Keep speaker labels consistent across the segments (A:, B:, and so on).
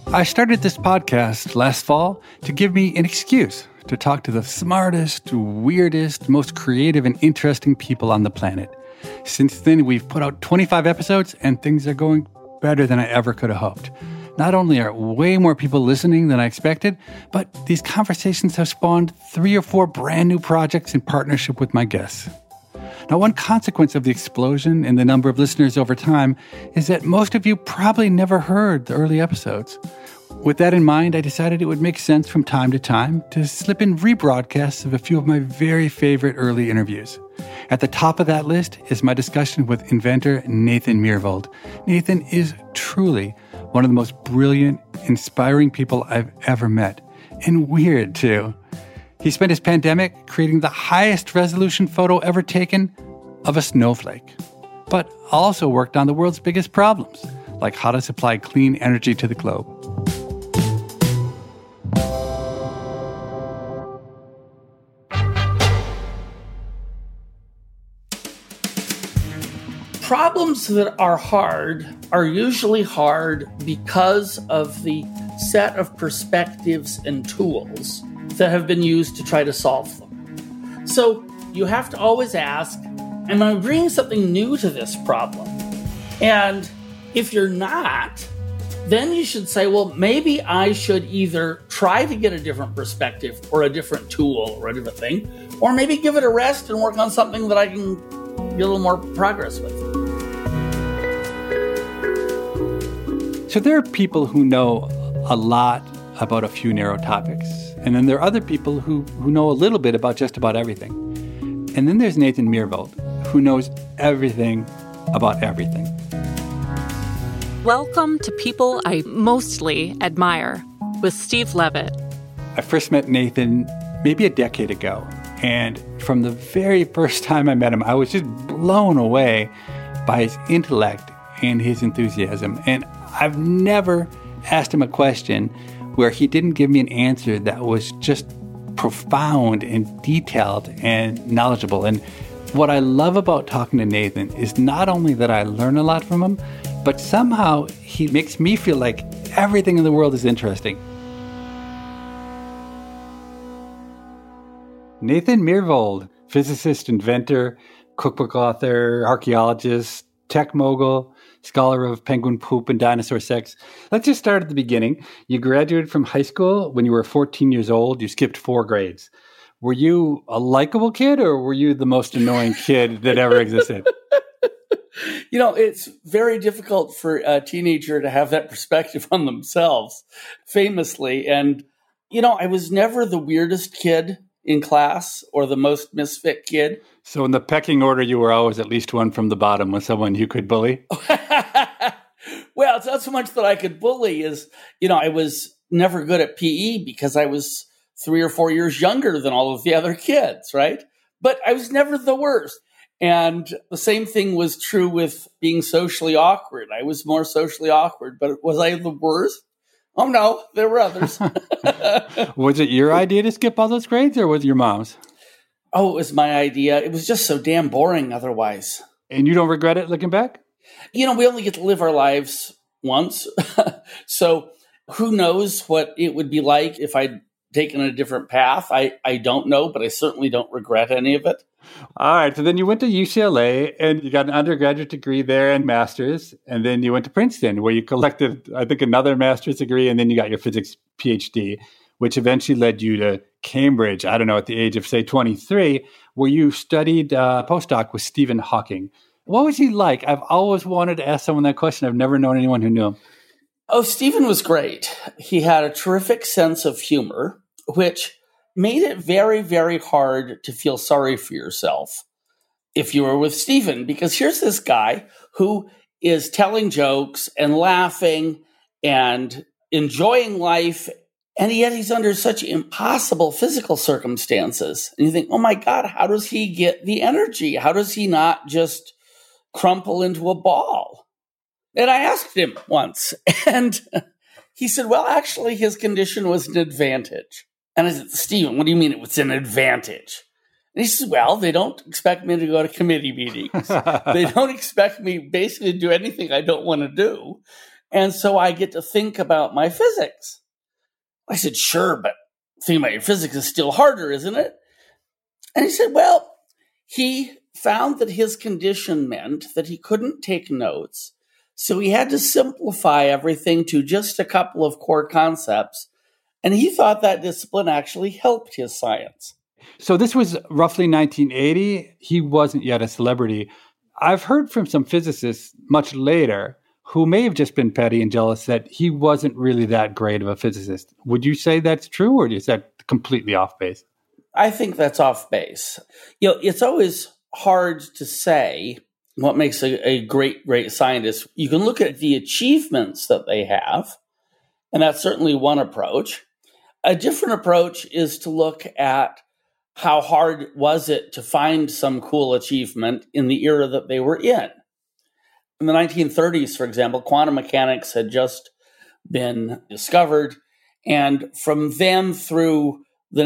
A: I started this podcast last fall to give me an excuse to talk to the smartest, weirdest, most creative and interesting people on the planet. Since then, we've put out 25 episodes and things are going better than I ever could have hoped. Not only are way more people listening than I expected, but these conversations have spawned 3 or 4 brand new projects in partnership with my guests. Now, one consequence of the explosion in the number of listeners over time is that most of you probably never heard the early episodes. With that in mind, I decided it would make sense from time to time to slip in rebroadcasts of a few of my very favorite early interviews. At the top of that list is my discussion with inventor Nathan Myhrvold. Nathan is truly one of the most brilliant, inspiring people I've ever met. And weird, too. He spent his pandemic creating the highest resolution photo ever taken of a snowflake, but also worked on the world's biggest problems, like how to supply clean energy to the globe.
B: Problems that are hard are usually hard because of the set of perspectives and tools that have been used to try to solve them. So you have to always ask, am I bringing something new to this problem? And if you're not, then you should say, well, maybe I should either try to get a different perspective or a different tool or a different thing, or maybe give it a rest and work on something that I can get a little more progress with.
A: So there are people who know a lot about a few narrow topics. And then there are other people who know a little bit about just about everything. And then there's Nathan Myhrvold, who knows everything about everything.
C: Welcome to People I Mostly Admire with Steve Levitt.
A: I first met Nathan maybe a decade ago. And from the very first time I met him, I was just blown away by his intellect and his enthusiasm. And I've never asked him a question where he didn't give me an answer that was just profound and detailed and knowledgeable. And what I love about talking to Nathan is not only that I learn a lot from him, but somehow he makes me feel like everything in the world is interesting. Nathan Myhrvold, physicist, inventor, cookbook author, archaeologist, tech mogul, scholar of penguin poop and dinosaur sex. Let's just start at the beginning. You graduated from high school when you were 14 years old. You skipped 4 grades. Were you a likable kid or were you the most annoying kid that ever existed?
B: You know, it's very difficult for a teenager to have that perspective on themselves, famously. And, you know, I was never the weirdest kid in class or the most misfit kid.
A: So in the pecking order, you were always at least one from the bottom with someone you could bully?
B: Well, it's not so much that I could bully as, you know, I was never good at PE because I was 3 or 4 years younger than all of the other kids, right? But I was never the worst. And the same thing was true with being socially awkward. I was more socially awkward, but was I the worst? Oh, no, there were others.
A: Was it your idea to skip all those grades or was it your mom's?
B: Oh, it was my idea. It was just so damn boring otherwise.
A: And you don't regret it looking back?
B: You know, we only get to live our lives once. So who knows what it would be like if I'd taken a different path. I don't know, but I certainly don't regret any of it.
A: All right. So then you went to UCLA and you got an undergraduate degree there and master's. And then you went to Princeton where you collected, I think, another master's degree. And then you got your physics PhD, which eventually led you to Cambridge, I don't know, at the age of, say, 23, where you studied postdoc with Stephen Hawking. What was he like? I've always wanted to ask someone that question. I've never known anyone who knew him.
B: Oh, Stephen was great. He had a terrific sense of humor, which made it very, very hard to feel sorry for yourself if you were with Stephen, because here's this guy who is telling jokes and laughing and enjoying life, and yet he's under such impossible physical circumstances. And you think, oh my God, how does he get the energy? How does he not just crumple into a ball? And I asked him once, and he said, well, actually, his condition was an advantage. And I said, Stephen, what do you mean it was an advantage? And he said, well, they don't expect me to go to committee meetings. They don't expect me basically to do anything I don't want to do. And so I get to think about my physics. I said, sure, but thinking about your physics is still harder, isn't it? And he said, well, he found that his condition meant that he couldn't take notes. So he had to simplify everything to just a couple of core concepts. And he thought that discipline actually helped his science.
A: So this was roughly 1980. He wasn't yet a celebrity. I've heard from some physicists much later who may have just been petty and jealous that he wasn't really that great of a physicist. Would you say that's true, or is that completely off base?
B: I think that's off base. It's always hard to say what makes a great scientist. You can look at the achievements that they have, and that's certainly one approach. A different approach is to look at how hard was it to find some cool achievement in the era that they were in. In the 1930s, for example, quantum mechanics had just been discovered. And from then through the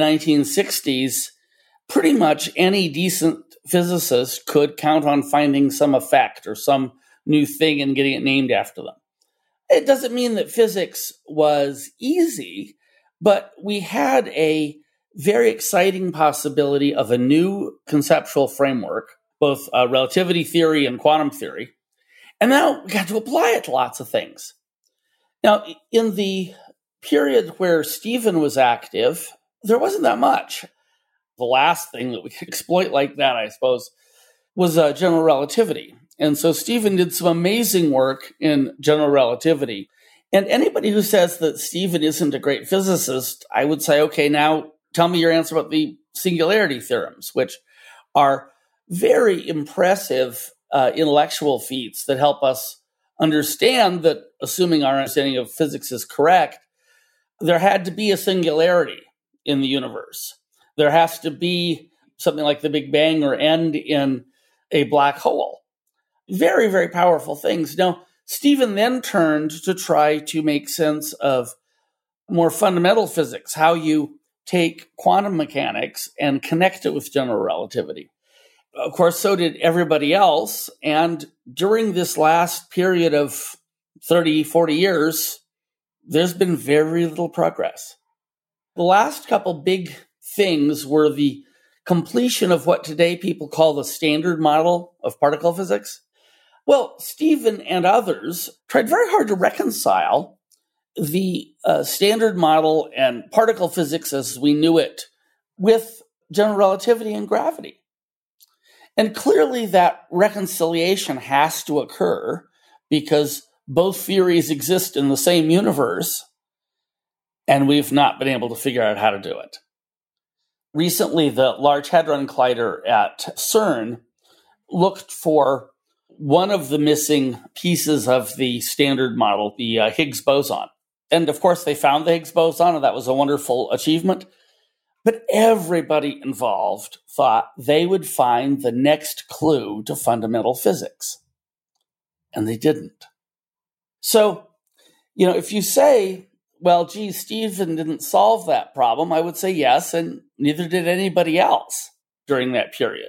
B: 1960s, pretty much any decent physicist could count on finding some effect or some new thing and getting it named after them. It doesn't mean that physics was easy, but we had a very exciting possibility of a new conceptual framework, both relativity theory and quantum theory. And now we got to apply it to lots of things. Now, in the period where Stephen was active, there wasn't that much. The last thing that we could exploit like that, I suppose, was general relativity. And so Stephen did some amazing work in general relativity. And anybody who says that Stephen isn't a great physicist, I would say, okay, now tell me your answer about the singularity theorems, which are very impressive intellectual feats that help us understand that, assuming our understanding of physics is correct, there had to be a singularity in the universe. There has to be something like the Big Bang or end in a black hole. Very, very powerful things. Now, Stephen then turned to try to make sense of more fundamental physics, how you take quantum mechanics and connect it with general relativity. Of course, so did everybody else. And during this last period of 30, 40 years, there's been very little progress. The last couple big things were the completion of what today people call the standard model of particle physics. Well, Stephen and others tried very hard to reconcile the standard model and particle physics as we knew it with general relativity and gravity. And clearly that reconciliation has to occur because both theories exist in the same universe, and we've not been able to figure out how to do it. Recently, the Large Hadron Collider at CERN looked for one of the missing pieces of the standard model, the Higgs boson. And of course, they found the Higgs boson, and that was a wonderful achievement. But everybody involved thought they would find the next clue to fundamental physics. And they didn't. So, if you say, well, gee, Stephen didn't solve that problem, I would say yes, and neither did anybody else during that period.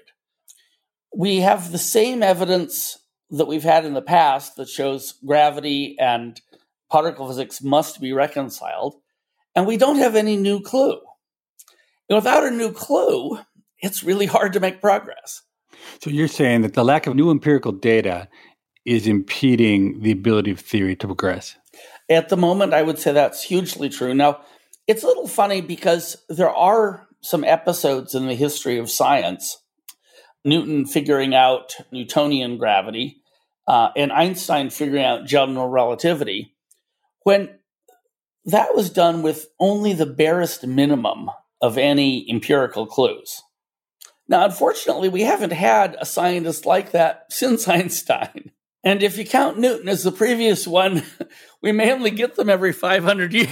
B: We have the same evidence that we've had in the past that shows gravity and particle physics must be reconciled, and we don't have any new clue. Without a new clue, it's really hard to make progress.
A: So you're saying that the lack of new empirical data is impeding the ability of theory to progress?
B: At the moment, I would say that's hugely true. Now, it's a little funny because there are some episodes in the history of science, Newton figuring out Newtonian gravity, and Einstein figuring out general relativity, when that was done with only the barest minimum of any empirical clues. Now, unfortunately, we haven't had a scientist like that since Einstein. And if you count Newton as the previous one, we may only get them every 500 years.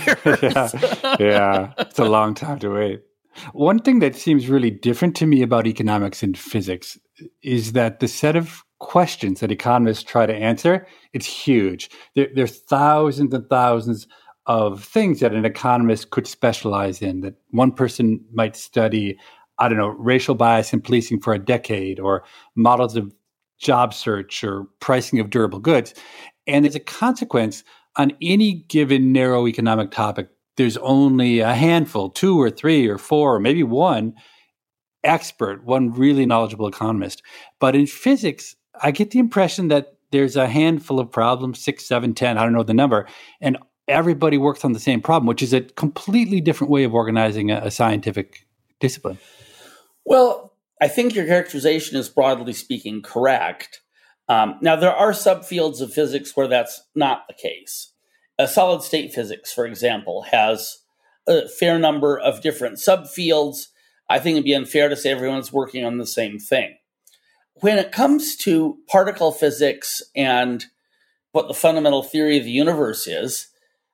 A: Yeah, it's a long time to wait. One thing that seems really different to me about economics and physics is that the set of questions that economists try to answer, it's huge. There's thousands and thousands of things that an economist could specialize in, that one person might study, racial bias in policing for a decade, or models of job search or pricing of durable goods. And as a consequence, on any given narrow economic topic, there's only a handful, 2 or 3 or 4, or maybe one expert, one really knowledgeable economist. But in physics, I get the impression that there's a handful of problems, 6, 7, 10, I don't know the number, and everybody works on the same problem, which is a completely different way of organizing a scientific discipline.
B: Well, I think your characterization is broadly speaking correct. Now, there are subfields of physics where that's not the case. Solid state physics, for example, has a fair number of different subfields. I think it'd be unfair to say everyone's working on the same thing. When it comes to particle physics and what the fundamental theory of the universe is,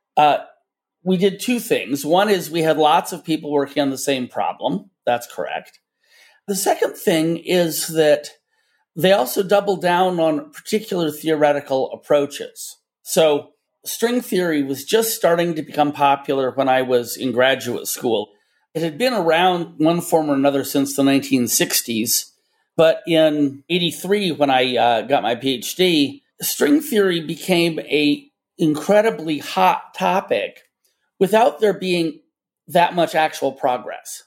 B: we did 2 things. One is we had lots of people working on the same problem. That's correct. The second thing is that they also doubled down on particular theoretical approaches. So string theory was just starting to become popular when I was in graduate school. It had been around one form or another since the 1960s, but in 83, when I got my PhD, string theory became an incredibly hot topic without there being that much actual progress.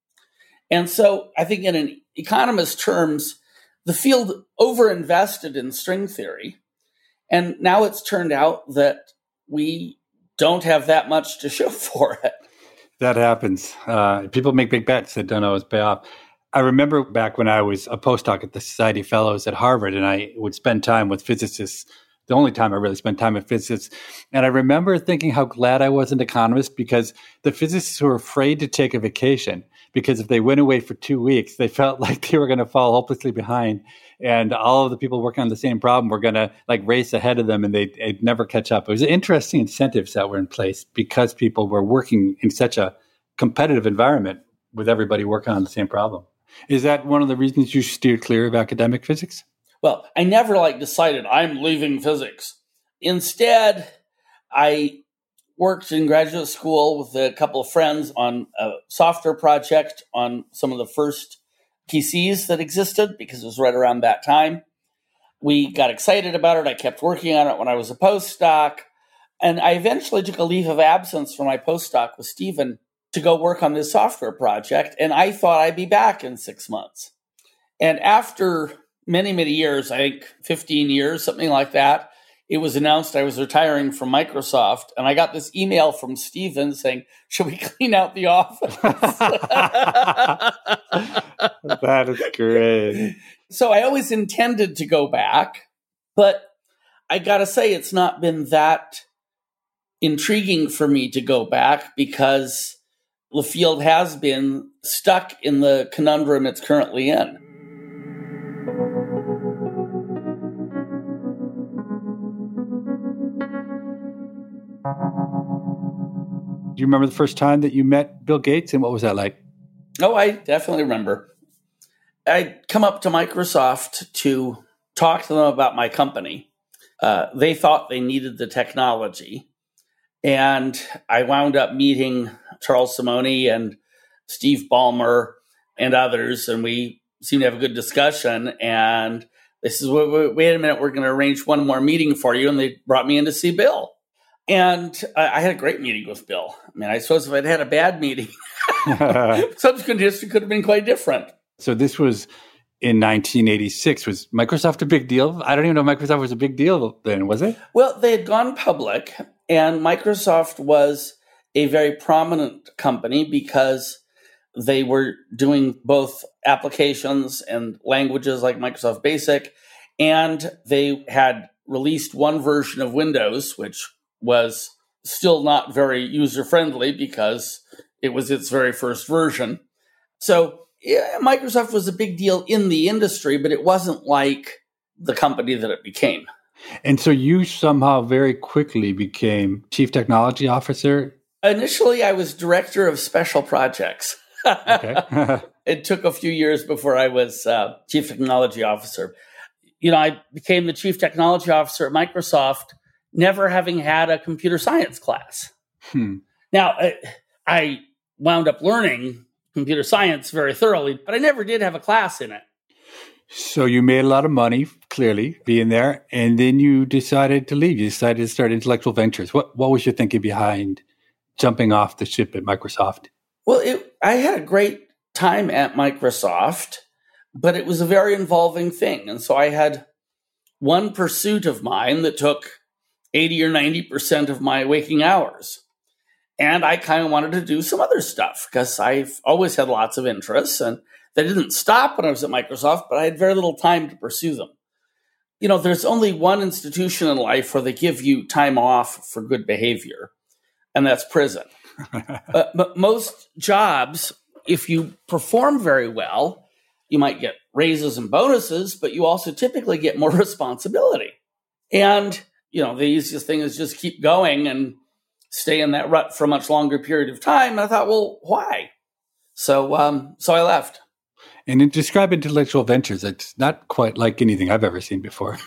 B: And so I think in an economist's terms, the field overinvested in string theory, and now it's turned out that we don't have that much to show for it.
A: That happens. People make big bets that don't always pay off. I remember back when I was a postdoc at the Society of Fellows at Harvard, and I would spend time with physicists, the only time I really spent time with physicists. And I remember thinking how glad I was an economist, because the physicists were afraid to take a vacation, because if they went away for 2 weeks, they felt like they were going to fall hopelessly behind. And all of the people working on the same problem were going to race ahead of them, and they'd never catch up. It was interesting incentives that were in place because people were working in such a competitive environment with everybody working on the same problem. Is that one of the reasons you steered clear of academic physics?
B: Well, I never decided I'm leaving physics. Instead, I worked in graduate school with a couple of friends on a software project on some of the first PCs that existed, because it was right around that time. We got excited about it. I kept working on it when I was a postdoc. And I eventually took a leave of absence from my postdoc with Stephen to go work on this software project. And I thought I'd be back in 6 months. And after many, many years, I think 15 years, something like that, it was announced I was retiring from Microsoft. And I got this email from Stephen saying, should we clean out the office?
A: That is great.
B: So I always intended to go back, but I got to say it's not been that intriguing for me to go back, because the field has been stuck in the conundrum it's currently in.
A: Do you remember the first time that you met Bill Gates, and what was that like?
B: Oh, I definitely remember. I'd come up to Microsoft to talk to them about my company. They thought they needed the technology. And I wound up meeting Charles Simonyi and Steve Ballmer and others, and we seemed to have a good discussion. And they said, wait a minute, we're going to arrange one more meeting for you. And they brought me in to see Bill. And I had a great meeting with Bill. I mean, I suppose if I'd had a bad meeting, subsequent history could have been quite different.
A: So this was in 1986. Was Microsoft a big deal? I don't even know if Microsoft was a big deal then, was it?
B: Well, they had gone public, and Microsoft was a very prominent company because they were doing both applications and languages like Microsoft Basic, and they had released one version of Windows, which was still not very user-friendly because it was its very first version. So yeah, Microsoft was a big deal in the industry, but it wasn't like the company that it became.
A: And so you somehow very quickly became Chief Technology Officer?
B: Initially, I was Director of Special Projects.
A: Okay.
B: It took a few years before I was Chief Technology Officer. I became the Chief Technology Officer at Microsoft, never having had a computer science class. Now, I wound up learning computer science very thoroughly, but I never did have a class in it.
A: So you made a lot of money, clearly, being there, and then you decided to leave. You decided to start Intellectual Ventures. What was your thinking behind jumping off the ship at Microsoft?
B: Well, I had a great time at Microsoft, but it was a very involving thing. And so I had one pursuit of mine that took 80 or 90% of my waking hours. And I kind of wanted to do some other stuff because I've always had lots of interests, and they didn't stop when I was at Microsoft, but I had very little time to pursue them. You know, there's only one institution in life where they give you time off for good behavior, and that's prison. But most jobs, if you perform very well, you might get raises and bonuses, but you also typically get more responsibility. And, you know, the easiest thing is just keep going and stay in that rut for a much longer period of time. And I thought, well, why? So I left.
A: And then describe Intellectual Ventures. It's not quite like anything I've ever seen before.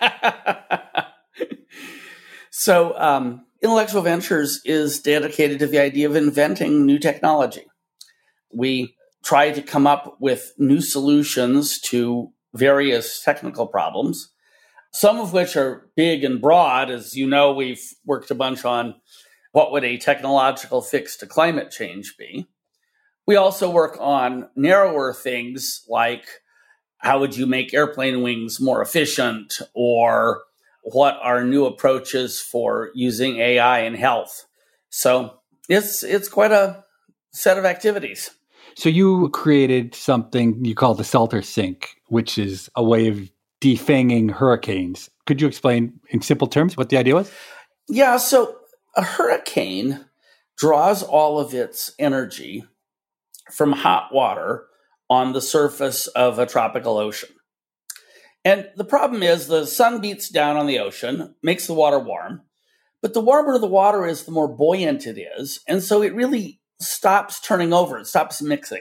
B: So Intellectual Ventures is dedicated to the idea of inventing new technology. We try to come up with new solutions to various technical problems, some of which are big and broad. As you know, we've worked a bunch on what would a technological fix to climate change be. We also work on narrower things like how would you make airplane wings more efficient, or what are new approaches for using AI in health. So it's quite a set of activities.
A: So you created something you call the Salter Sink, which is a way of defanging hurricanes. Could you explain in simple terms what the idea was?
B: Yeah, so a hurricane draws all of its energy from hot water on the surface of a tropical ocean. And the problem is the sun beats down on the ocean, makes the water warm, but the warmer the water is, the more buoyant it is. And so it really stops turning over, it stops mixing.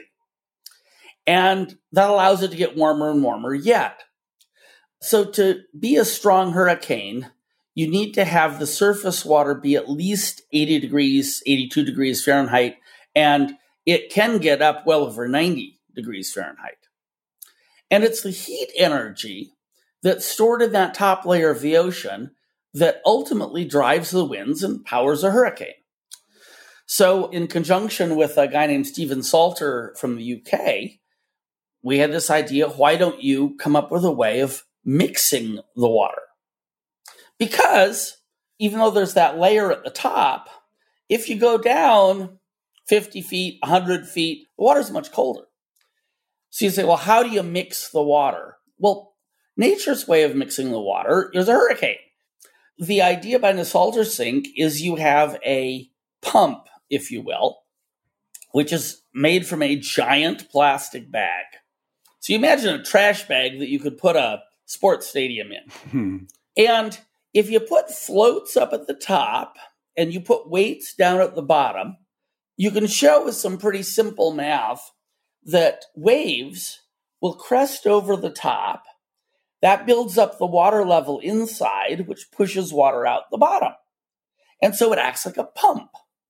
B: And that allows it to get warmer and warmer yet. So to be a strong hurricane, you need to have the surface water be at least 80 degrees, 82 degrees Fahrenheit, and it can get up well over 90 degrees Fahrenheit. And it's the heat energy that's stored in that top layer of the ocean that ultimately drives the winds and powers a hurricane. So in conjunction with a guy named Stephen Salter from the UK, we had this idea, why don't you come up with a way of mixing the water? Because even though there's that layer at the top, if you go down 50 feet, 100 feet, the water's much colder. So you say, well, how do you mix the water? Well, nature's way of mixing the water is a hurricane. The idea behind the Salter Sink is you have a pump, if you will, which is made from a giant plastic bag. So you imagine a trash bag that you could put a sports stadium in. And if you put floats up at the top and you put weights down at the bottom, you can show with some pretty simple math that waves will crest over the top. That builds up the water level inside, which pushes water out the bottom. And so it acts like a pump.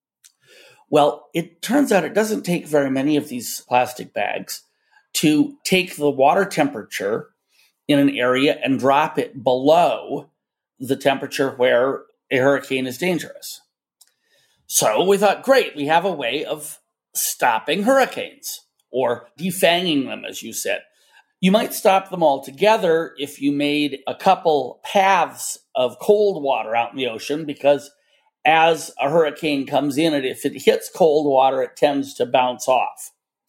B: Well, it turns out it doesn't take very many of these plastic bags to take the water temperature in an area and drop it below the temperature where a hurricane is dangerous. So we thought, great, we have a way of stopping hurricanes or defanging them, as you said. You might stop them altogether if you made a couple paths of cold water out in the ocean, because as a hurricane comes in, if it hits cold water, it tends to bounce off.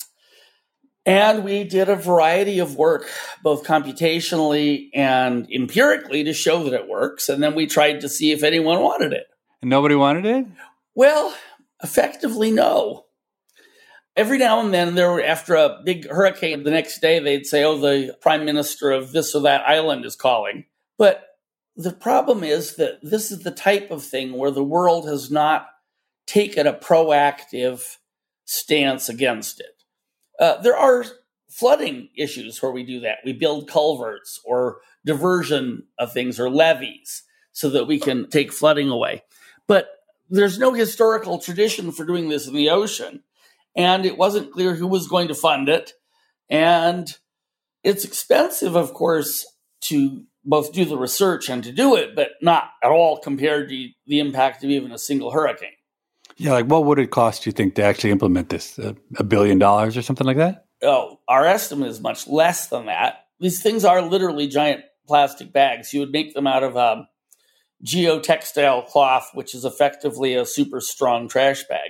B: And we did a variety of work, both computationally and empirically, to show that it works. And then we tried to see if anyone wanted it.
A: And nobody wanted it?
B: Well, effectively, no. Every now and then, after a big hurricane, the next day they'd say, oh, the prime minister of this or that island is calling. But the problem is that this is the type of thing where the world has not taken a proactive stance against it. There are flooding issues where we do that. We build culverts or diversion of things or levees so that we can take flooding away. But there's no historical tradition for doing this in the ocean. And it wasn't clear who was going to fund it. And It's expensive, of course, to both do the research and to do it, but not at all compared to the impact of even a single hurricane.
A: Yeah, like what would it cost, you think, to actually implement this? $1 billion or something like that?
B: Oh, our estimate is much less than that. These things are literally giant plastic bags. You would make them out of geotextile cloth, which is effectively a super strong trash bag.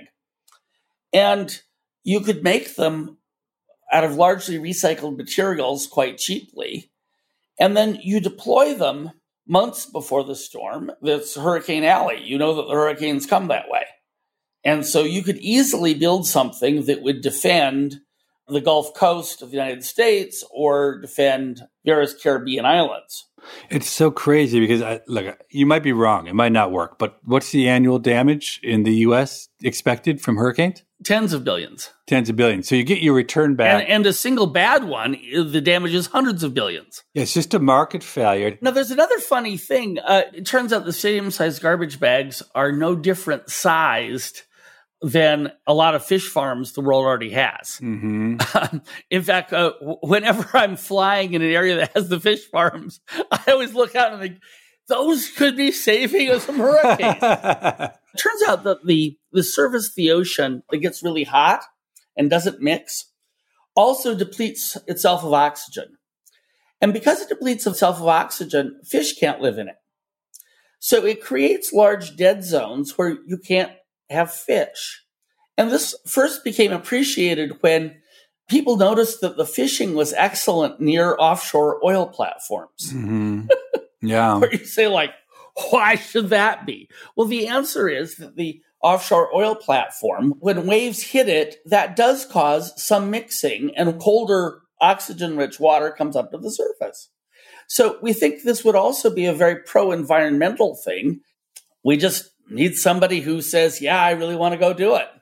B: And you could make them out of largely recycled materials quite cheaply. And then you deploy them months before the storm. That's Hurricane Alley. You know that the hurricanes come that way. And so you could easily build something that would defend the Gulf Coast of the United States or defend various Caribbean islands.
A: It's so crazy because, look, you might be wrong. It might not work. But what's the annual damage in the U.S. expected from hurricanes?
B: Tens of billions.
A: Tens of billions. So you get your return back.
B: And a single bad one, the damage is hundreds of billions.
A: Yeah, it's just a market failure.
B: Now, there's another funny thing. It turns out the stadium-sized garbage bags are no different sized than a lot of fish farms the world already has.
A: Mm-hmm.
B: In fact, whenever I'm flying in an area that has the fish farms, I always look out and think, those could be saving us from hurricanes. It turns out that the surface of the ocean that gets really hot and doesn't mix also depletes itself of oxygen. And because it depletes itself of oxygen, fish can't live in it. So it creates large dead zones where you can't have fish. And this first became appreciated when people noticed that the fishing was excellent near offshore oil platforms.
A: Mm-hmm. Yeah.
B: Where you say, like, why should that be? Well, the answer is that the offshore oil platform, when waves hit it, that does cause some mixing and colder oxygen-rich water comes up to the surface. So we think this would also be a very pro-environmental thing. We just need somebody who says, yeah, I really want to go do it.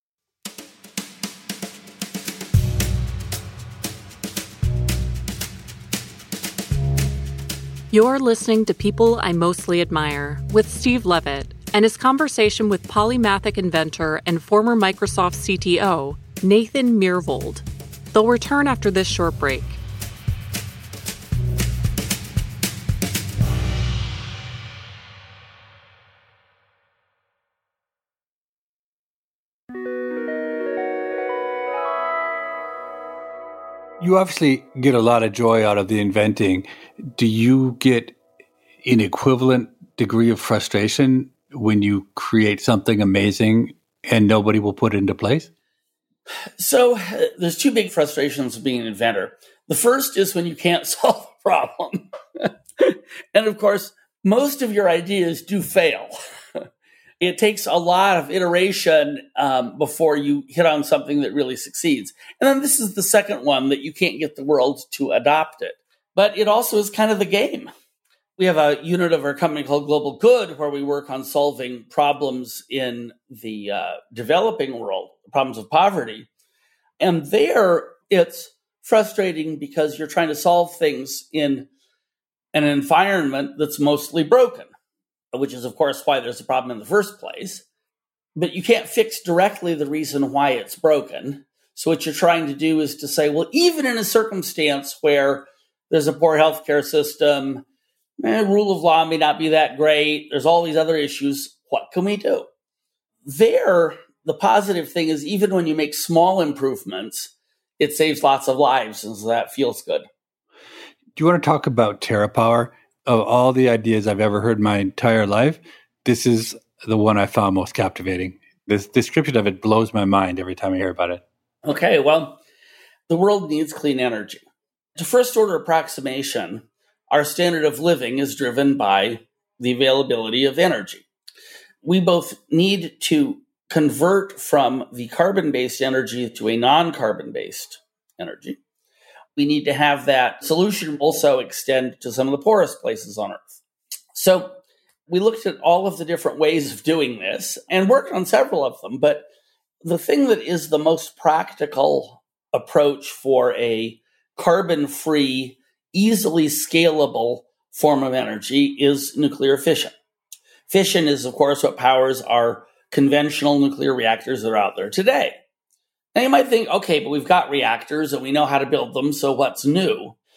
C: You're listening to People I Mostly Admire with Steve Levitt and his conversation with polymathic inventor and former Microsoft CTO, Nathan Myhrvold. They'll return after this short break.
A: You obviously get a lot of joy out of the inventing. Do you get an equivalent degree of frustration when you create something amazing and nobody will put it into place?
B: So there's two big frustrations of being an inventor. The first is when you can't solve a problem. And of course, most of your ideas do fail. It takes a lot of iteration before you hit on something that really succeeds. And then this is the second one, that you can't get the world to adopt it. But it also is kind of the game. We have a unit of our company called Global Good, where we work on solving problems in the developing world, problems of poverty. And there, it's frustrating because you're trying to solve things in an environment that's mostly broken, which is, of course, why there's a problem in the first place. But you can't fix directly the reason why it's broken. So what you're trying to do is to say, well, even in a circumstance where there's a poor healthcare system, rule of law may not be that great, there's all these other issues, what can we do? There, the positive thing is even when you make small improvements, it saves lots of lives, and so that feels good.
A: Do you want to talk about TerraPower? Of all the ideas I've ever heard in my entire life, this is the one I found most captivating. This description of it blows my mind every time I hear about it.
B: Okay, well, the world needs clean energy. To first order approximation, our standard of living is driven by the availability of energy. We both need to convert from the carbon-based energy to a non-carbon-based energy. We need to have that solution also extend to some of the poorest places on Earth. So we looked at all of the different ways of doing this and worked on several of them. But the thing that is the most practical approach for a carbon-free, easily scalable form of energy is nuclear fission. Fission is, of course, what powers our conventional nuclear reactors that are out there today. Now you might think, okay, but we've got reactors and we know how to build them, so what's new?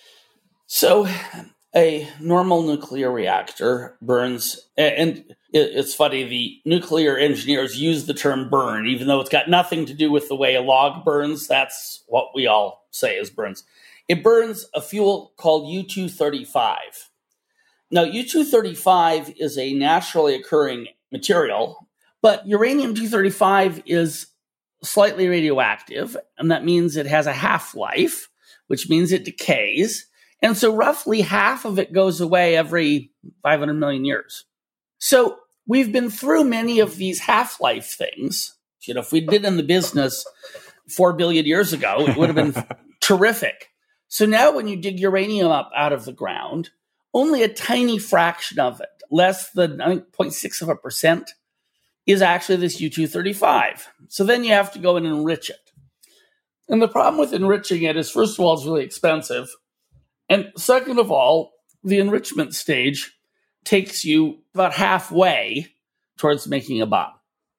B: So a normal nuclear reactor burns, and it's funny, the nuclear engineers use the term burn, even though it's got nothing to do with the way a log burns. That's what we all say is burns. It burns a fuel called U-235. Now, U-235 is a naturally occurring material, but uranium-235 is slightly radioactive, and that means it has a half-life, which means it decays. And so roughly half of it goes away every 500 million years. So we've been through many of these half-life things. If we'd been in the business 4 billion years ago, it would have been terrific. So now when you dig uranium up out of the ground, only a tiny fraction of it, less than 0.6%, is actually this U-235. So then you have to go and enrich it. And the problem with enriching it is, first of all, it's really expensive. And second of all, the enrichment stage takes you about halfway towards making a bomb.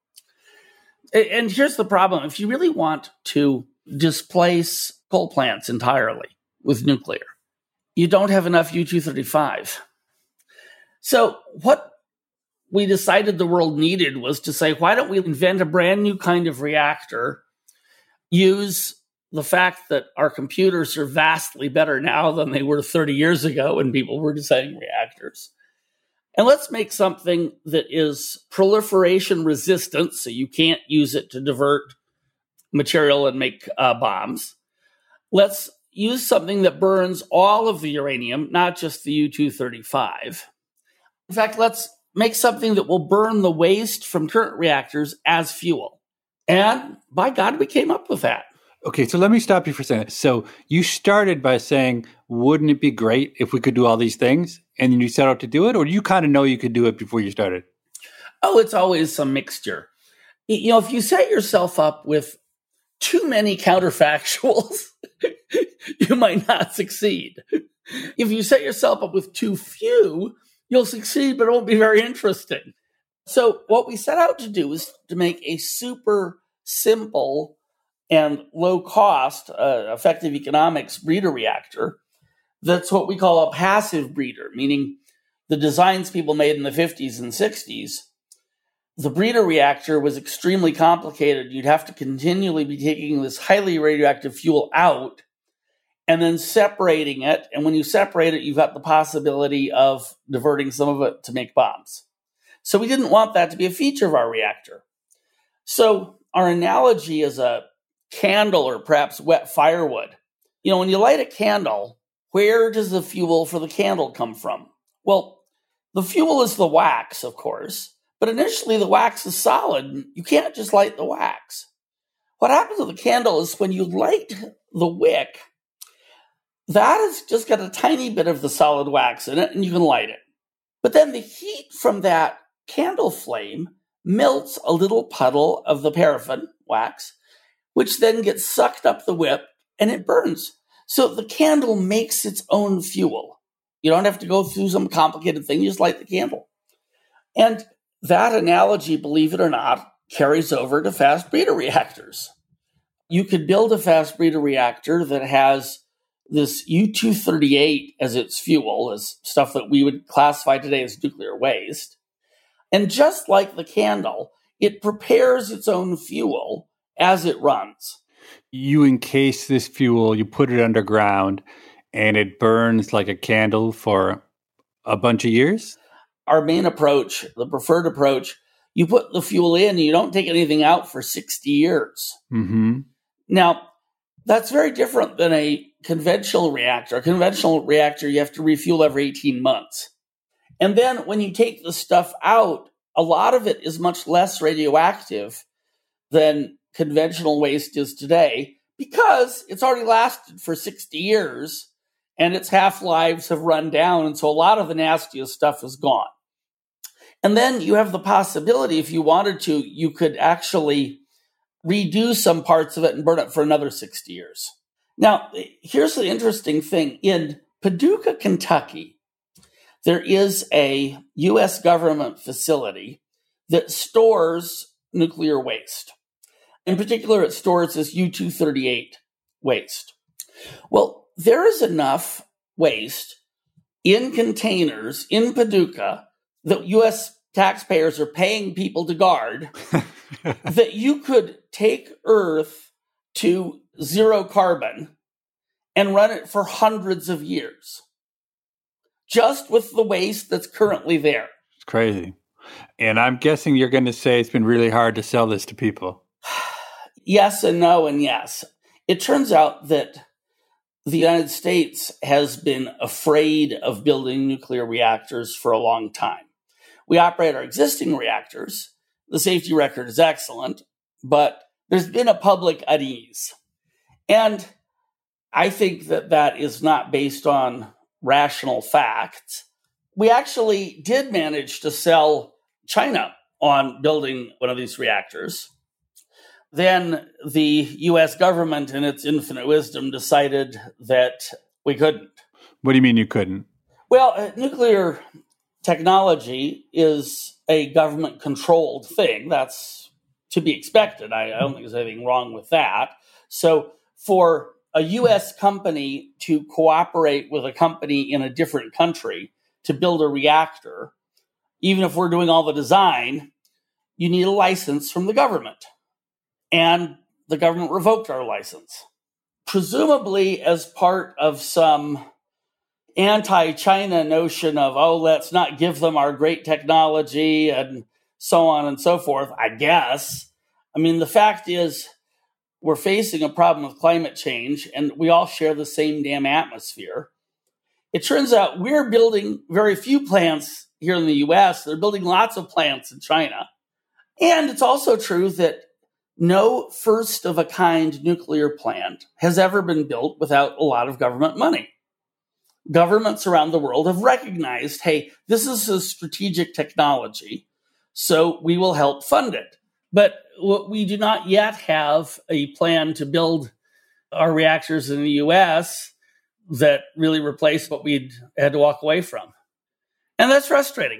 B: And here's the problem. If you really want to displace coal plants entirely with nuclear, you don't have enough U-235. So what we decided the world needed was to say, why don't we invent a brand new kind of reactor, use the fact that our computers are vastly better now than they were 30 years ago when people were designing reactors. And let's make something that is proliferation resistant, so you can't use it to divert material and make bombs. Let's use something that burns all of the uranium, not just the U-235. In fact, let's make something that will burn the waste from current reactors as fuel. And by God, we came up with that.
A: Okay, so let me stop you for a second. So you started by saying, wouldn't it be great if we could do all these things? And then you set out to do it? Or do you kind of know you could do it before you started?
B: Oh, it's always some mixture. If you set yourself up with too many counterfactuals, you might not succeed. If you set yourself up with too few, you'll succeed, but it won't be very interesting. So what we set out to do is to make a super simple and low-cost, effective economics breeder reactor. That's what we call a passive breeder, meaning the designs people made in the 50s and 60s, the breeder reactor was extremely complicated. You'd have to continually be taking this highly radioactive fuel out and then separating it. And when you separate it, you've got the possibility of diverting some of it to make bombs. So we didn't want that to be a feature of our reactor. So our analogy is a candle or perhaps wet firewood. When you light a candle, where does the fuel for the candle come from? Well, the fuel is the wax, of course, but initially the wax is solid. You can't just light the wax. What happens with the candle is when you light the wick, that has just got a tiny bit of the solid wax in it, and you can light it. But then the heat from that candle flame melts a little puddle of the paraffin wax, which then gets sucked up the wick, and it burns. So the candle makes its own fuel. You don't have to go through some complicated thing. You just light the candle. And that analogy, believe it or not, carries over to fast breeder reactors. You could build a fast breeder reactor that has this U-238 as its fuel, as stuff that we would classify today as nuclear waste. And just like the candle, it prepares its own fuel as it runs.
A: You encase this fuel, you put it underground, and it burns like a candle for a bunch of years?
B: Our main approach, the preferred approach, you put the fuel in and you don't take anything out for 60 years.
A: Mm-hmm.
B: Now, that's very different than a conventional reactor. A conventional reactor, you have to refuel every 18 months. And then when you take the stuff out, a lot of it is much less radioactive than conventional waste is today because it's already lasted for 60 years and its half-lives have run down. And so a lot of the nastiest stuff is gone. And then you have the possibility, if you wanted to, you could actually redo some parts of it and burn it for another 60 years. Now, here's the interesting thing. In Paducah, Kentucky, there is a U.S. government facility that stores nuclear waste. In particular, it stores this U-238 waste. Well, there is enough waste in containers in Paducah that U.S. taxpayers are paying people to guard, that you could take Earth to zero carbon and run it for hundreds of years, just with the waste that's currently there.
A: It's crazy. And I'm guessing you're going to say it's been really hard to sell this to people.
B: Yes and no and yes. It turns out that the United States has been afraid of building nuclear reactors for a long time. We operate our existing reactors. The safety record is excellent, but there's been a public unease. And I think that that is not based on rational facts. We actually did manage to sell China on building one of these reactors. Then the U.S. government, in its infinite wisdom, decided that we couldn't.
A: What do you mean you couldn't?
B: Well, nuclear technology is a government-controlled thing. That's to be expected. I don't think there's anything wrong with that. So for a U.S. company to cooperate with a company in a different country to build a reactor, even if we're doing all the design, you need a license from the government. And the government revoked our license, presumably as part of some anti-China notion of, oh, let's not give them our great technology and so on and so forth, I guess. I mean, the fact is we're facing a problem with climate change, and we all share the same damn atmosphere. It turns out we're building very few plants here in the U.S. They're building lots of plants in China. And it's also true that no first-of-a-kind nuclear plant has ever been built without a lot of government money. Governments around the world have recognized, hey, this is a strategic technology, so we will help fund it. But we do not yet have a plan to build our reactors in the U.S. that really replace what we'd had to walk away from. And that's frustrating.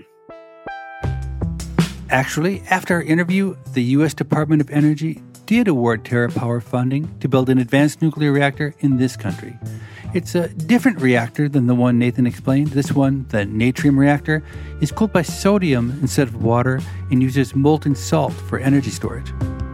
A: Actually, after our interview, the U.S. Department of Energy did award TerraPower funding to build an advanced nuclear reactor in this country. It's a different reactor than the one Nathan explained. This one, the Natrium reactor, is cooled by sodium instead of water and uses molten salt for energy storage.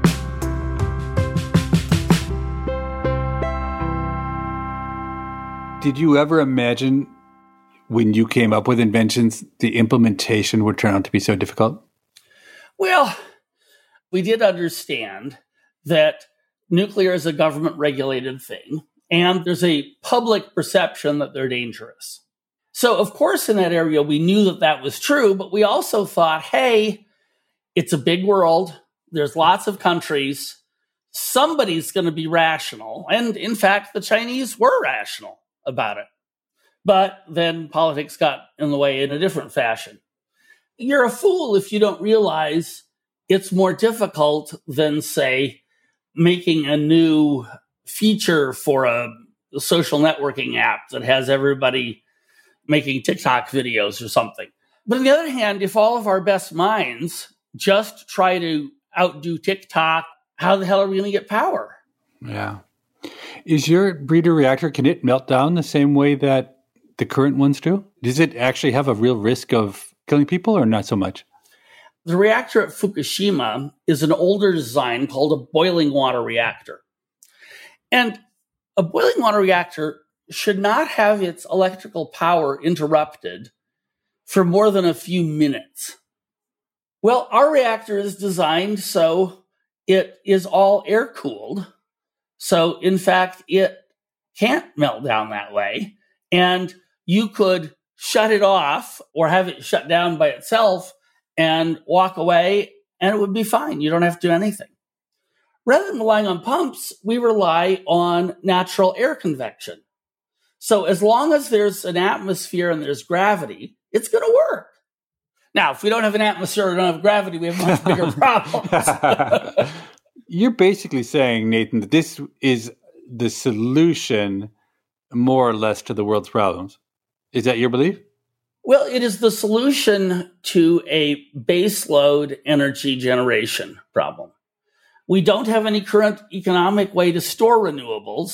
A: Did you ever imagine when you came up with inventions, the implementation would turn out to be so difficult?
B: Well, we did understand that nuclear is a government-regulated thing, and there's a public perception that they're dangerous. So, of course, in that area, we knew that that was true, but we also thought, hey, it's a big world. There's lots of countries. Somebody's going to be rational. And, in fact, the Chinese were rational about it. But then politics got in the way in a different fashion. You're a fool if you don't realize it's more difficult than, say, making a new feature for a social networking app that has everybody making TikTok videos or something. But on the other hand, if all of our best minds just try to outdo TikTok, how the hell are we going to get power?
A: Yeah. Is your breeder reactor, can it melt down the same way that the current ones do? Does it actually have a real risk of killing people or not so much?
B: The reactor at Fukushima is an older design called a boiling water reactor. And a boiling water reactor should not have its electrical power interrupted for more than a few minutes. Well, our reactor is designed so it is all air-cooled. So, in fact, it can't melt down that way. And you could shut it off or have it shut down by itself and walk away, and it would be fine. You don't have to do anything. Rather than relying on pumps, we rely on natural air convection. So as long as there's an atmosphere and there's gravity, it's going to work. Now, if we don't have an atmosphere or don't have gravity, we have much bigger problems.
A: You're basically saying, Nathan, that this is the solution more or less to the world's problems. Is that your belief?
B: Well, it is the solution to a baseload energy generation problem. We don't have any current economic way to store renewables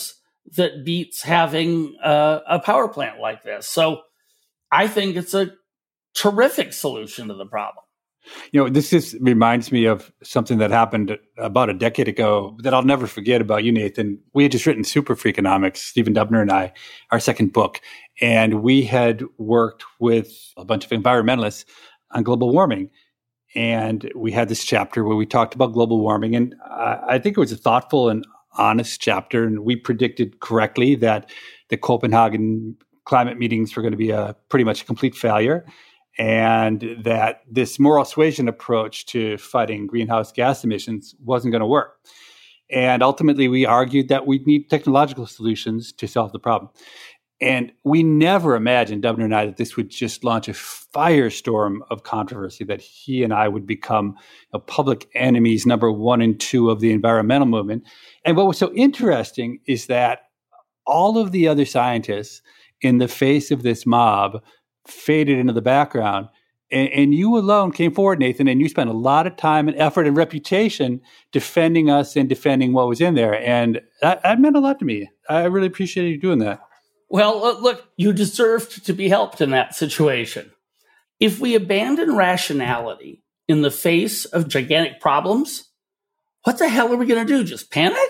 B: that beats having a power plant like this. So I think it's a terrific solution to the problem.
A: This just reminds me of something that happened about a decade ago that I'll never forget about you, Nathan. We had just written Super Freakonomics, Stephen Dubner and I, our second book, and we had worked with a bunch of environmentalists on global warming. And we had this chapter where we talked about global warming, and I think it was a thoughtful and honest chapter, and we predicted correctly that the Copenhagen climate meetings were going to be pretty much a complete failure, and that this moral suasion approach to fighting greenhouse gas emissions wasn't going to work. And ultimately, we argued that we need technological solutions to solve the problem. And we never imagined, Dubner and I, that this would just launch a firestorm of controversy, that he and I would become public enemies number 1 and 2 of the environmental movement. And what was so interesting is that all of the other scientists, in the face of this mob, faded into the background. And you alone came forward, Nathan, and you spent a lot of time and effort and reputation defending us and defending what was in there. And that meant a lot to me. I really appreciated you doing that.
B: Well, look, you deserved to be helped in that situation. If we abandon rationality in the face of gigantic problems, what the hell are we going to do? Just panic?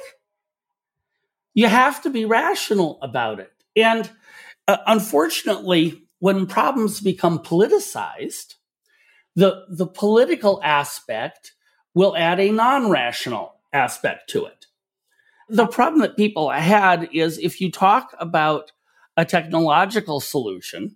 B: You have to be rational about it. And unfortunately, when problems become politicized, the political aspect will add a non-rational aspect to it. The problem that people had is if you talk about a technological solution,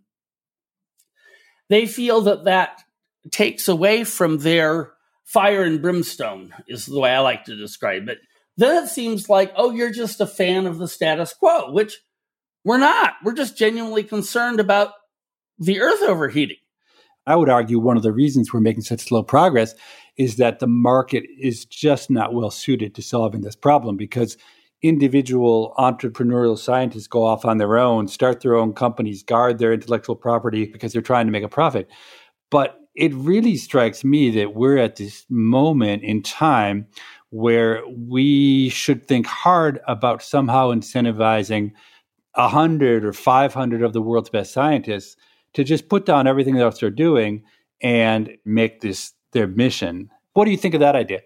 B: they feel that takes away from their fire and brimstone, is the way I like to describe it. Then it seems like, oh, you're just a fan of the status quo, which we're not. We're just genuinely concerned about the earth overheating.
A: I would argue one of the reasons we're making such slow progress is that the market is just not well suited to solving this problem, because individual entrepreneurial scientists go off on their own, start their own companies, guard their intellectual property because they're trying to make a profit. But it really strikes me that we're at this moment in time where we should think hard about somehow incentivizing 100 or 500 of the world's best scientists to just put down everything else they're doing and make this their mission. What do you think of that idea?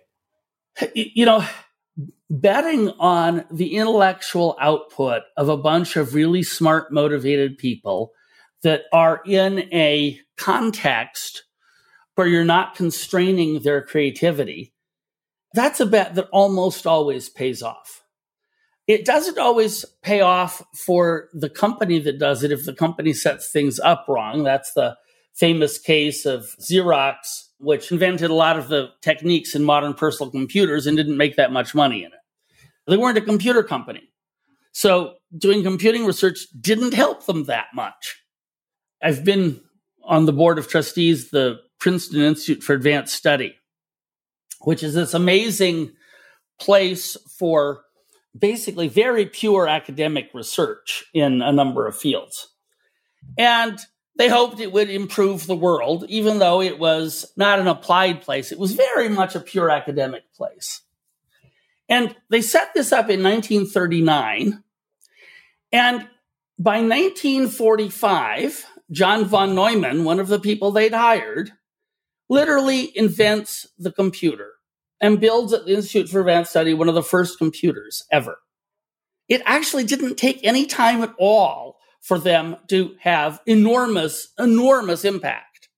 B: Betting on the intellectual output of a bunch of really smart, motivated people that are in a context where you're not constraining their creativity, that's a bet that almost always pays off. It doesn't always pay off for the company that does it if the company sets things up wrong. That's the famous case of Xerox, which invented a lot of the techniques in modern personal computers and didn't make that much money in it. They weren't a computer company. So doing computing research didn't help them that much. I've been on the board of trustees, the Princeton Institute for Advanced Study, which is this amazing place for basically very pure academic research in a number of fields. And they hoped it would improve the world, even though it was not an applied place. It was very much a pure academic place. And they set this up in 1939. And by 1945, John von Neumann, one of the people they'd hired, literally invents the computer and builds at the Institute for Advanced Study one of the first computers ever. It actually didn't take any time at all for them to have enormous, enormous impact.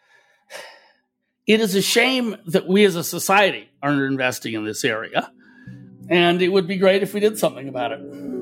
B: It is a shame that we as a society aren't investing in this area, and it would be great if we did something about it.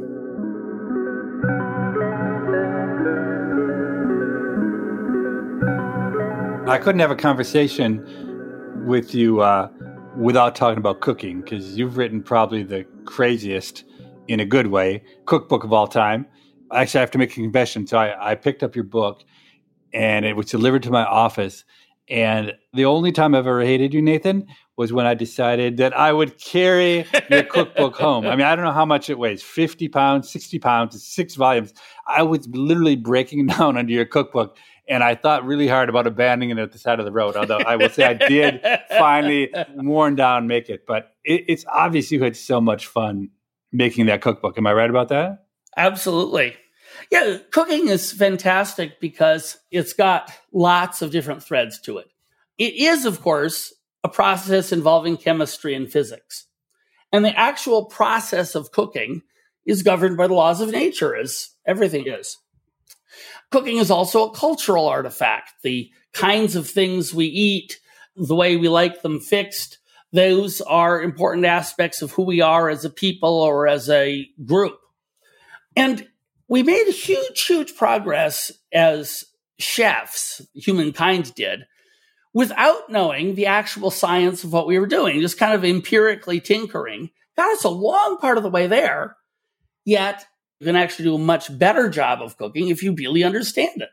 A: I couldn't have a conversation with you without talking about cooking, because you've written probably the craziest, in a good way, cookbook of all time. Actually, I have to make a confession. So I picked up your book, and it was delivered to my office. And the only time I've ever hated you, Nathan, was when I decided that I would carry your cookbook home. I mean, I don't know how much it weighs, 50 pounds, 60 pounds, it's 6 volumes. I was literally breaking down under your cookbook, and I thought really hard about abandoning it at the side of the road, although I will say I did finally, worn down, make it. But it's obvious you had so much fun making that cookbook. Am I right about that?
B: Absolutely. Yeah, cooking is fantastic because it's got lots of different threads to it. It is, of course, a process involving chemistry and physics. And the actual process of cooking is governed by the laws of nature, as everything is. Cooking is also a cultural artifact. The kinds of things we eat, the way we like them fixed, those are important aspects of who we are as a people or as a group. And we made huge, huge progress as chefs, humankind did, without knowing the actual science of what we were doing, just kind of empirically tinkering. Got us a long part of the way there, yet you can actually do a much better job of cooking if you really understand it.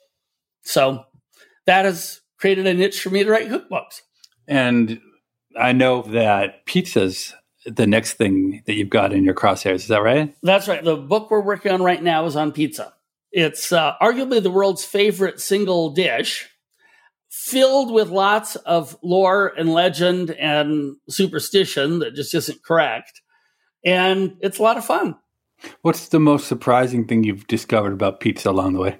B: So that has created a niche for me to write cookbooks.
A: And I know that pizza's the next thing that you've got in your crosshairs. Is that right?
B: That's right. The book we're working on right now is on pizza. It's arguably the world's favorite single dish, filled with lots of lore and legend and superstition that just isn't correct. And it's a lot of fun.
A: What's the most surprising thing you've discovered about pizza along the way?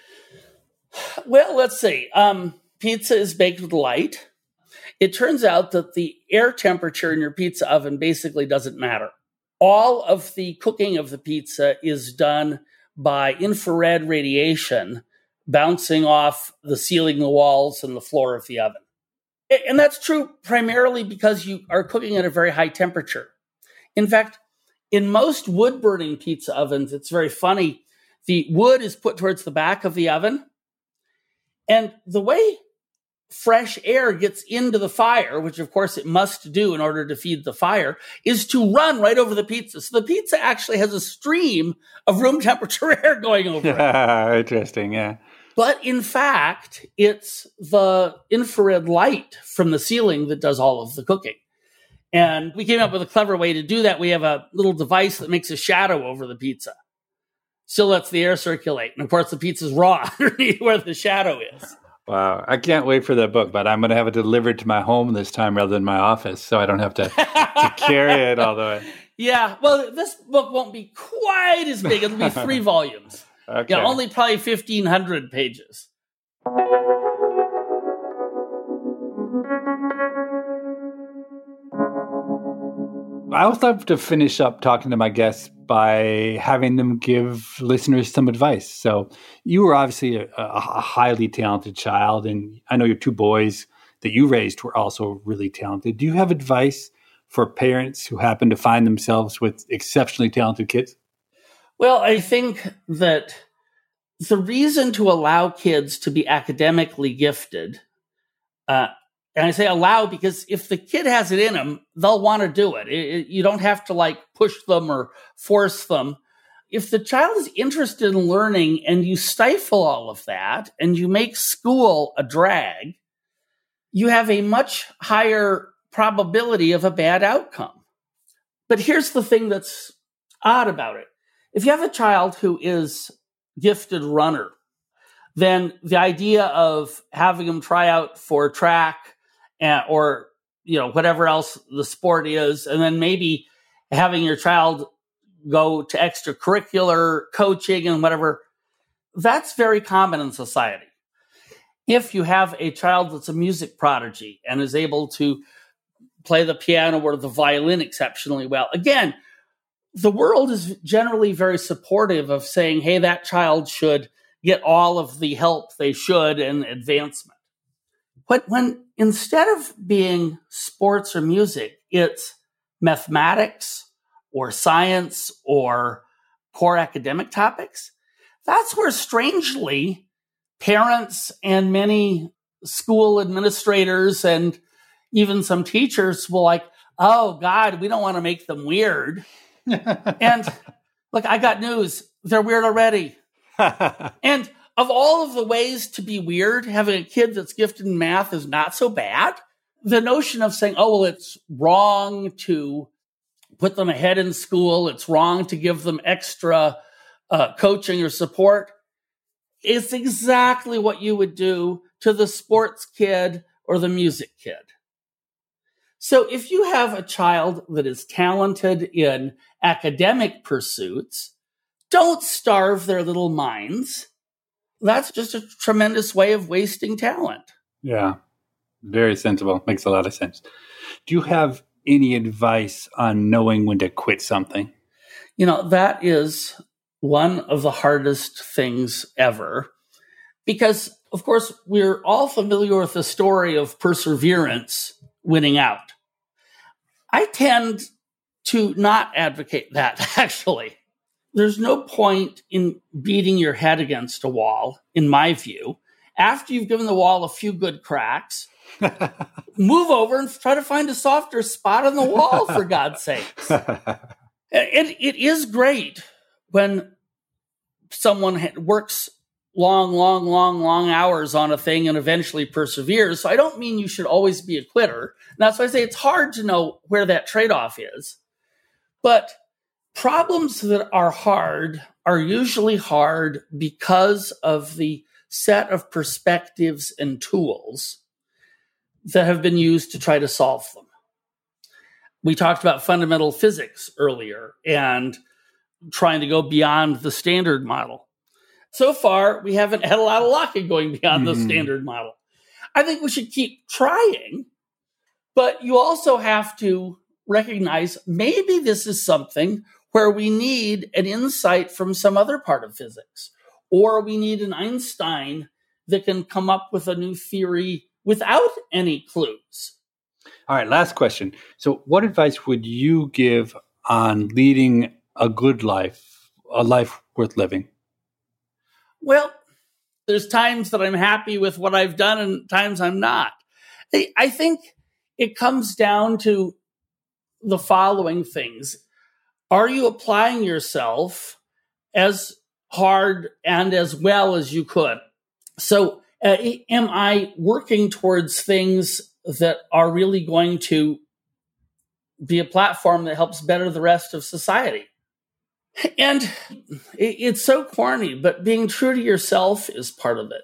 B: Well, let's see. Pizza is baked with light. It turns out that the air temperature in your pizza oven basically doesn't matter. All of the cooking of the pizza is done by infrared radiation bouncing off the ceiling, the walls, and the floor of the oven. And that's true primarily because you are cooking at a very high temperature. In fact, in most wood-burning pizza ovens, it's very funny. The wood is put towards the back of the oven, and the way fresh air gets into the fire, which of course it must do in order to feed the fire, is to run right over the pizza. So the pizza actually has a stream of room temperature air going over it.
A: Interesting, yeah.
B: But in fact, it's the infrared light from the ceiling that does all of the cooking. And we came up with a clever way to do that. We have a little device that makes a shadow over the pizza. Still lets the air circulate. And of course, the pizza's raw underneath where the shadow is.
A: Wow. I can't wait for that book, but I'm going to have it delivered to my home this time rather than my office, so I don't have to carry it all the way.
B: Yeah. Well, this book won't be quite as big. It'll be 3 volumes.
A: Okay.
B: Yeah, only probably 1,500 pages.
A: I always love to finish up talking to my guests by having them give listeners some advice. So you were obviously a highly talented child, and I know your 2 boys that you raised were also really talented. Do you have advice for parents who happen to find themselves with exceptionally talented kids?
B: Well, I think that the reason to allow kids to be academically gifted, and I say allow because if the kid has it in them, they'll want to do it. You don't have to push them or force them. If the child is interested in learning and you stifle all of that and you make school a drag, you have a much higher probability of a bad outcome. But here's the thing that's odd about it. If you have a child who is gifted runner, then the idea of having them try out for track or whatever else the sport is, and then maybe having your child go to extracurricular coaching and whatever, that's very common in society. If you have a child that's a music prodigy and is able to play the piano or the violin exceptionally well, again, the world is generally very supportive of saying, hey, that child should get all of the help they should and advancement. But when instead of being sports or music, it's mathematics or science or core academic topics, that's where strangely parents and many school administrators and even some teachers will oh God, we don't want to make them weird. And look, I got news. They're weird already. And of all of the ways to be weird, having a kid that's gifted in math is not so bad. The notion of saying, oh, well, it's wrong to put them ahead in school, it's wrong to give them extra coaching or support, is exactly what you would do to the sports kid or the music kid. So if you have a child that is talented in academic pursuits, don't starve their little minds. That's just a tremendous way of wasting talent.
A: Yeah, very sensible. Makes a lot of sense. Do you have any advice on knowing when to quit something?
B: That is one of the hardest things ever. Because, of course, we're all familiar with the story of perseverance winning out. I tend to not advocate that, actually. There's no point in beating your head against a wall, in my view. After you've given the wall a few good cracks, move over and try to find a softer spot on the wall, for God's sakes. It is great when someone works long hours on a thing and eventually perseveres. So I don't mean you should always be a quitter. And that's why I say it's hard to know where that trade-off is. But problems that are hard are usually hard because of the set of perspectives and tools that have been used to try to solve them. We talked about fundamental physics earlier and trying to go beyond the standard model. So far, we haven't had a lot of luck in going beyond the standard model. I think we should keep trying, but you also have to recognize maybe this is something where we need an insight from some other part of physics, or we need an Einstein that can come up with a new theory without any clues.
A: All right, last question. So what advice would you give on leading a good life, a life worth living?
B: Well, there's times that I'm happy with what I've done and times I'm not. I think it comes down to the following things. Are you applying yourself as hard and as well as you could? So am I working towards things that are really going to be a platform that helps better the rest of society? And it's so corny, but being true to yourself is part of it.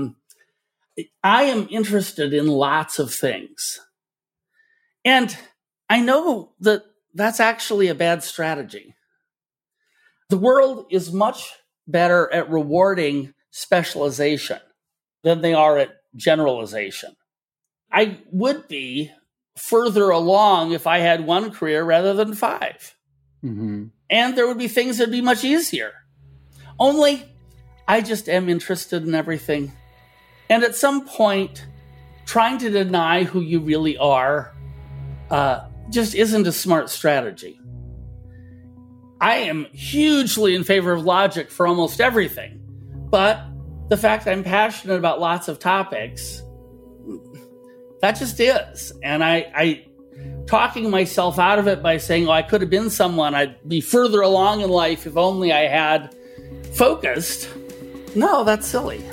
B: I am interested in lots of things. And I know that that's actually a bad strategy. The world is much better at rewarding specialization than they are at generalization. I would be further along if I had one career rather than 5. Mm-hmm. And there would be things that would be much easier. Only, I just am interested in everything. And at some point, trying to deny who you really are just isn't a smart strategy. I am hugely in favor of logic for almost everything. But the fact I'm passionate about lots of topics, that just is. And I talking myself out of it by saying, I could have been someone, I'd be further along in life if only I had focused. No, that's silly.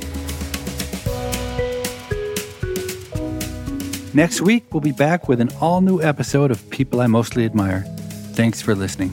A: Next week, we'll be back with an all-new episode of People I Mostly Admire. Thanks for listening.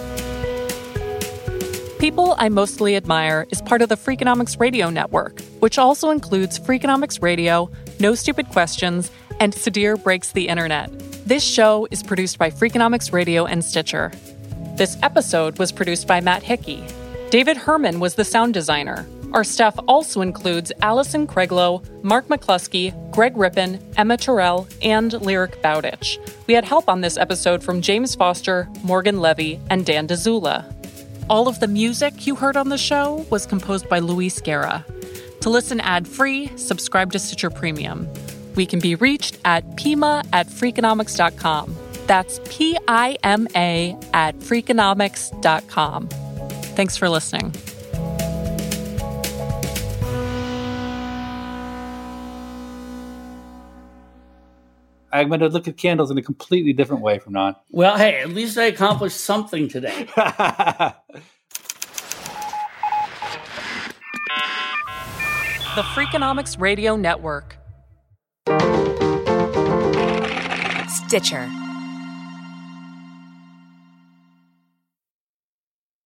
C: People I Mostly Admire is part of the Freakonomics Radio Network, which also includes Freakonomics Radio, No Stupid Questions, and Sudhir Breaks the Internet. This show is produced by Freakonomics Radio and Stitcher. This episode was produced by Matt Hickey. David Herman was the sound designer. Our staff also includes Allison Craiglow, Mark McCluskey, Greg Rippin, Emma Terrell, and Lyric Bowditch. We had help on this episode from James Foster, Morgan Levy, and Dan DeZula. All of the music you heard on the show was composed by Luis Guerra. To listen ad-free, subscribe to Stitcher Premium. We can be reached at pima@freakonomics.com. That's PIMA@freakonomics.com. Thanks for listening.
A: I'm going to look at candles in a completely different way from now on.
B: Well, hey, at least I accomplished something today.
C: The Freakonomics Radio Network.
D: Stitcher.